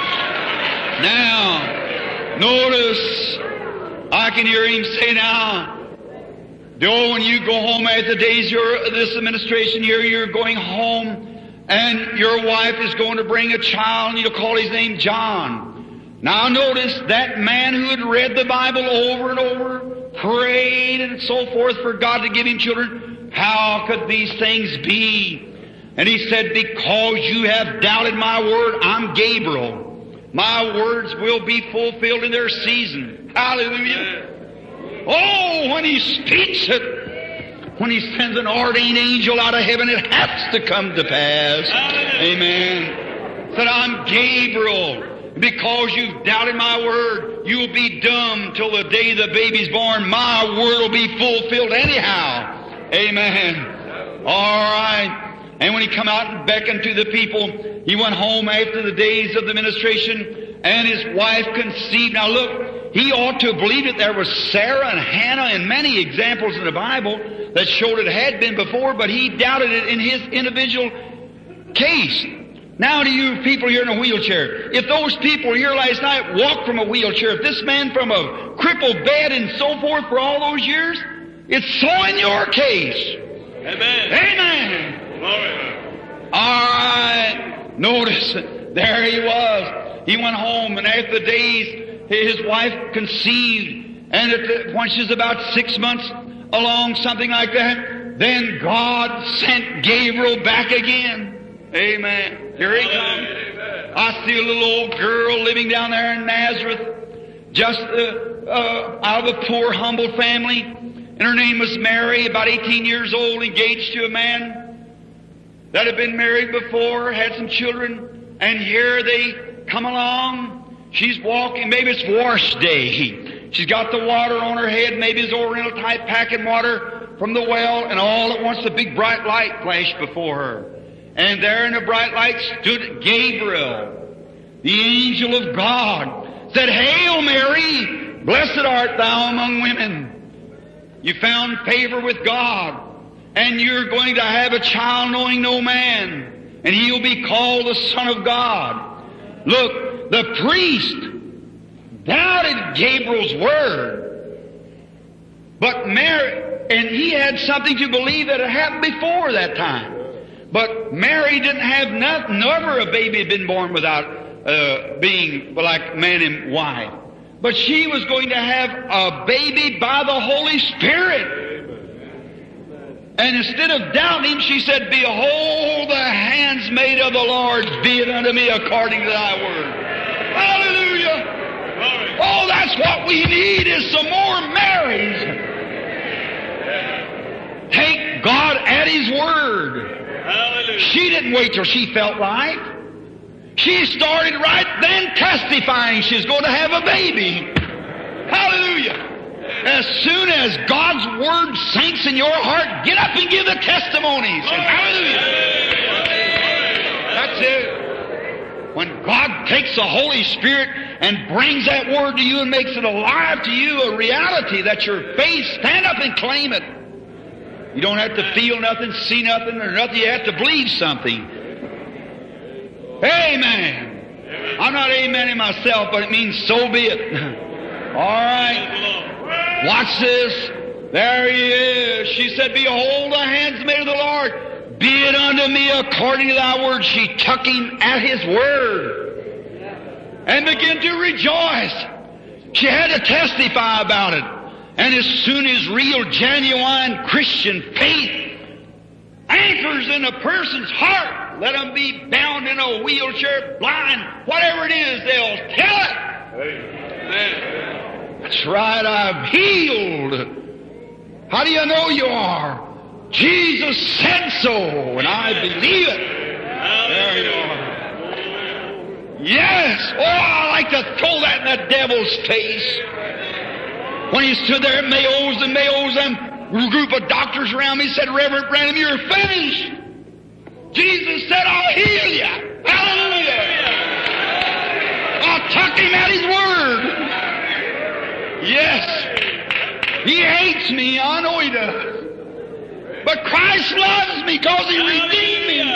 Now, notice, I can hear him say now, when you go home after the days of this administration here, you're going home and your wife is going to bring a child and you'll call his name John. Now notice that man who had read the Bible over and over, prayed and so forth for God to give him children, How could these things be? And he said, because you have doubted my word, I'm Gabriel. My words will be fulfilled in their season. Hallelujah. Oh, when he speaks it, when he sends an ordained angel out of heaven, it has to come to pass. Amen. Said, I'm Gabriel. Because you've doubted my word, you'll be dumb till the day the baby's born. My word will be fulfilled anyhow. Amen. All right. And when he come out and beckoned to the people, he went home after the days of the ministration, and his wife conceived. Now look, he ought to have believed it. There was Sarah and Hannah and many examples in the Bible that showed it had been before, but he doubted it in his individual case. Now to you people here in a wheelchair, if those people here last night walked from a wheelchair, if this man from a crippled bed and so forth for all those years, it's so in your case. Amen. Amen. Glory. All right. Notice, there he was. He went home, and after the days, his wife conceived, and when she's about 6 months along, something like that, then God sent Gabriel back again. Amen. Here he comes. I see a little old girl living down there in Nazareth, just out of a poor, humble family, and her name was Mary, about 18 years old, engaged to a man that had been married before, had some children, and here they come along. She's walking, maybe it's wash day. She's got the water on her head, maybe it's Oriental type packing water from the well, and all at once a big bright light flashed before her. And there in the bright light stood Gabriel, the angel of God, said, Hail Mary, blessed art thou among women. You found favor with God, and you're going to have a child knowing no man, and he'll be called the Son of God. Look, the priest doubted Gabriel's word, but Mary, and he had something to believe that had happened before that time. But Mary didn't have nothing. Never a baby had been born without being like man and wife. But she was going to have a baby by the Holy Spirit. And instead of doubting, she said, Behold, the handmaid of the Lord, be it unto me according to thy word. Hallelujah! Oh, that's what we need, is some more Marys. Take God at His word. Hallelujah. She didn't wait till she felt right. She started right then testifying she's going to have a baby. Hallelujah. As soon as God's word sinks in your heart, get up and give the testimonies. And hallelujah. That's it. When God takes the Holy Spirit and brings that word to you and makes it alive to you, a reality that your faith, stand up and claim it. You don't have to feel nothing, see nothing, or nothing. You have to believe something. Amen. I'm not amening myself, but it means so be it. All right. Watch this. There he is. She said, Behold, the handmaid of the Lord. Be it unto me according to thy word. She took him at his word and began to rejoice. She had to testify about it. And as soon as real, genuine Christian faith anchors in a person's heart, let them be bound in a wheelchair, blind, whatever it is, they'll tell it. Amen. That's right, I'm healed. How do you know you are? Jesus said so, and I believe it. There you are. Yes! Oh, I like to throw that in the devil's face. When he stood there at Mayo's and Mayo's and a group of doctors around me said, Reverend Branham, you're finished. Jesus said, I'll heal you. Hallelujah. I took him at his word. Yes. He hates me. I know he does. But Christ loves me because he redeemed me.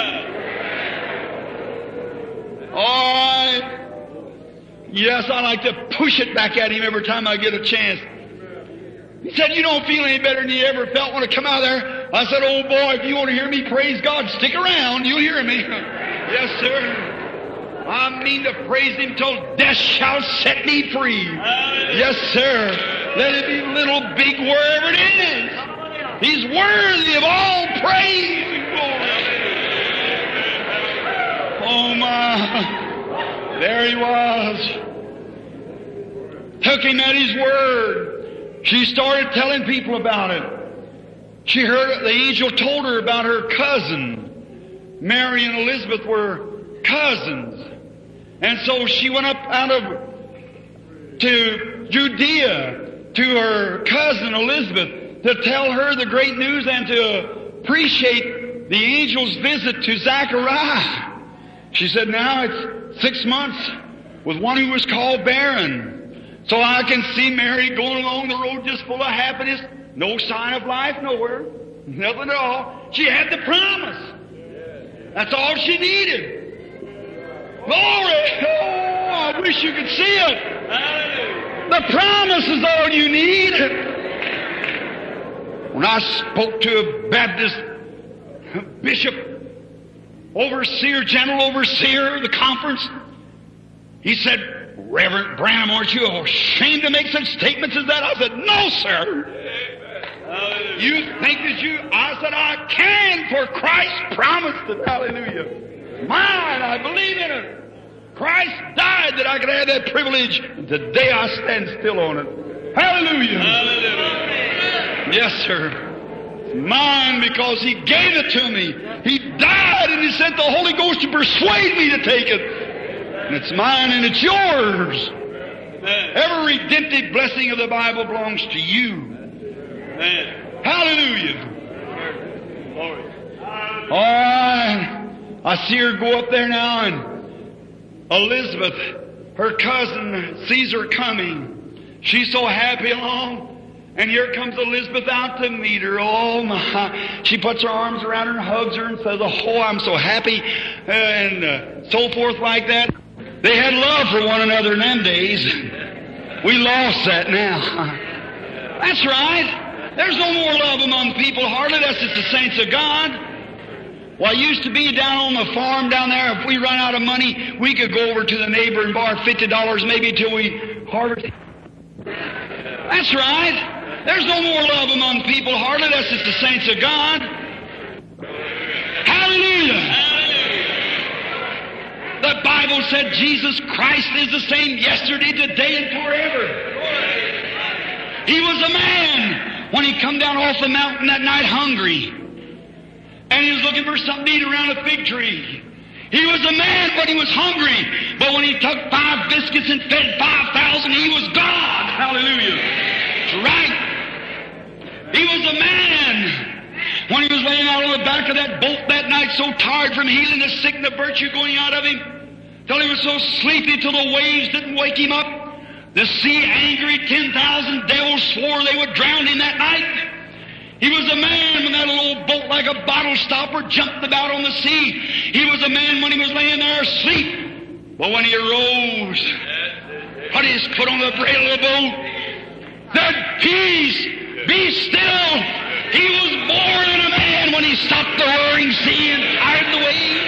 All right. Yes, I like to push it back at him every time I get a chance. He said, you don't feel any better than you ever felt when I come out of there. I said, oh boy, if you want to hear me praise God, stick around. You'll hear me. Yes, sir. I mean to praise Him till death shall set me free. Yes, sir. Let it be little, big, wherever it is. He's worthy of all praise and glory. Oh my. There he was. Took him at his word. She started telling people about it. She heard, the angel told her about her cousin. Mary and Elizabeth were cousins. And so she went up to Judea to her cousin Elizabeth to tell her the great news and to appreciate the angel's visit to Zachariah. She said, now it's 6 months with one who was called barren. So I can see Mary going along the road just full of happiness. No sign of life nowhere. Nothing at all. She had the promise. That's all she needed. Glory! Oh, I wish you could see it. The promise is all you need. When I spoke to a Baptist bishop, overseer, general overseer of the conference, he said, Reverend Branham, aren't you ashamed to make such statements as that? I said, no, sir. You think that you... I said, I can, for Christ promised it. Hallelujah. Mine, I believe in it. Christ died that I could have that privilege. And today I stand still on it. Hallelujah. Hallelujah. Yes, sir. It's mine because He gave it to me. He died and He sent the Holy Ghost to persuade me to take it. And it's mine and it's yours. Every redemptive blessing of the Bible belongs to you. Hallelujah. All right. I see her go up there now, and Elizabeth, her cousin, sees her coming. She's so happy along. And here comes Elizabeth out to meet her. Oh my. She puts her arms around her and hugs her and says, oh, I'm so happy. And so forth like that. They had love for one another in them days. We lost that now. That's right. There's no more love among people, hardly. That's just the saints of God. Well, I used to be down on the farm down there. If we run out of money, we could go over to the neighbor and borrow $50 maybe till we harvest. That's right. There's no more love among people, hardly. That's just the saints of God. Hallelujah. The Bible said Jesus Christ is the same yesterday, today, and forever. He was a man when he come down off the mountain that night hungry. And he was looking for something to eat around a fig tree. He was a man when he was hungry. But when he took 5 biscuits and fed 5,000, he was God. Hallelujah. That's right. He was a man when he was laying out on the back of that boat that night, so tired from healing the sick and the virtue going out of him, till he was so sleepy till the waves didn't wake him up. The sea, angry, 10,000 devils swore they would drown him that night. He was a man when that little old boat like a bottle stopper jumped about on the sea. He was a man when he was laying there asleep. But when he arose, put his foot on the rail of the boat, said, peace, be still. He was more than a man when he stopped the roaring sea and tired the waves.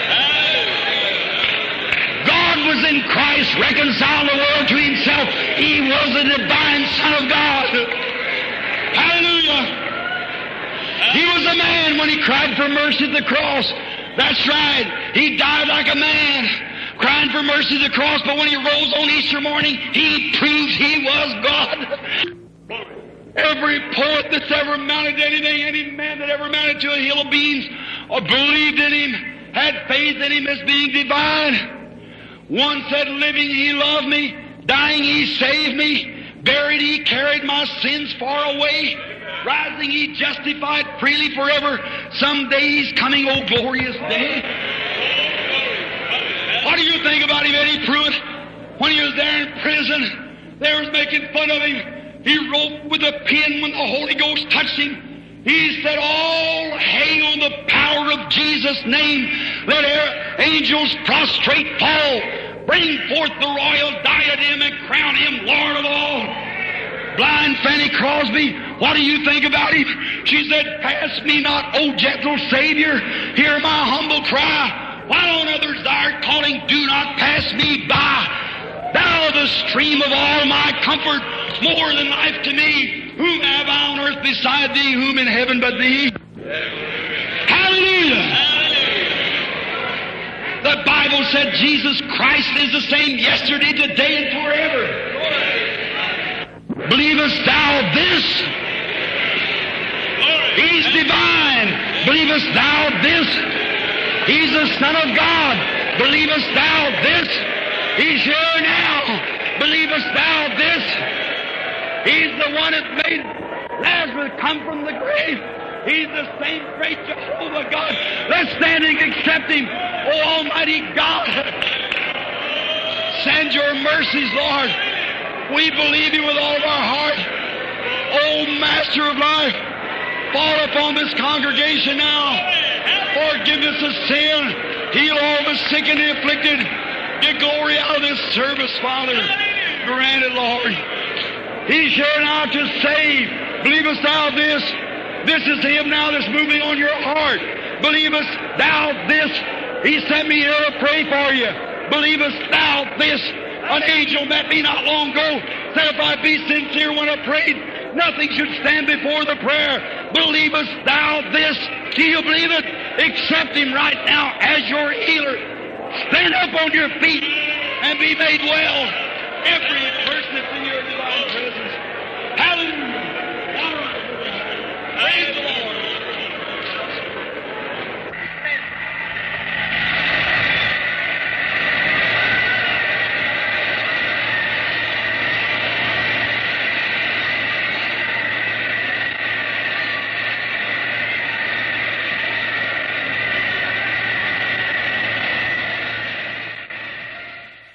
God was in Christ, reconciled the world to Himself. He was the divine Son of God. Hallelujah. He was a man when he cried for mercy at the cross. That's right. He died like a man, crying for mercy at the cross, but when he rose on Easter morning, he proved he was God. Every poet that's ever mounted anything, any man that ever mounted to a hill of beans, or believed in Him, had faith in Him as being divine. One said, living He loved me, dying He saved me, buried He carried my sins far away, rising He justified freely forever. Someday He's coming, oh glorious day. What do you think about him, Eddie Pruitt? When he was there in prison, they was making fun of him. He wrote with a pen when the Holy Ghost touched him. He said, all hail the power of Jesus' name. Let angels prostrate fall. Bring forth the royal diadem and crown Him Lord of all. Blind Fanny Crosby, what do you think about him? She said, pass me not, O gentle Savior. Hear my humble cry. While on others thou art calling, do not pass me by. Thou the stream of all my comfort, more than life to me. Whom have I on earth beside thee? Whom in heaven but thee? Hallelujah! The Bible said Jesus Christ is the same yesterday, today, and forever. Believest thou this? He's divine. Believest thou this? He's the Son of God. Believest thou this? He's here now. Believest thou this? He's the one that made Lazarus come from the grave. He's the same great Jehovah God. Let's stand and accept Him. Oh, Almighty God, send your mercies, Lord. We believe You with all of our heart. Oh, Master of life, fall upon this congregation now. Forgiveness of sin. Heal all the sick and the afflicted. Get glory out of this service, Father. Grant it, Lord. He's here now to save. Believest thou this? This is Him now that's moving on your heart. Believest thou this? He sent me here to pray for you. Believest thou this? An angel met me not long ago. Said if I be sincere when I prayed, nothing should stand before the prayer. Believest thou this? Do you believe it? Accept Him right now as your healer. Stand up on your feet and be made well. Every person that's in your divine presence.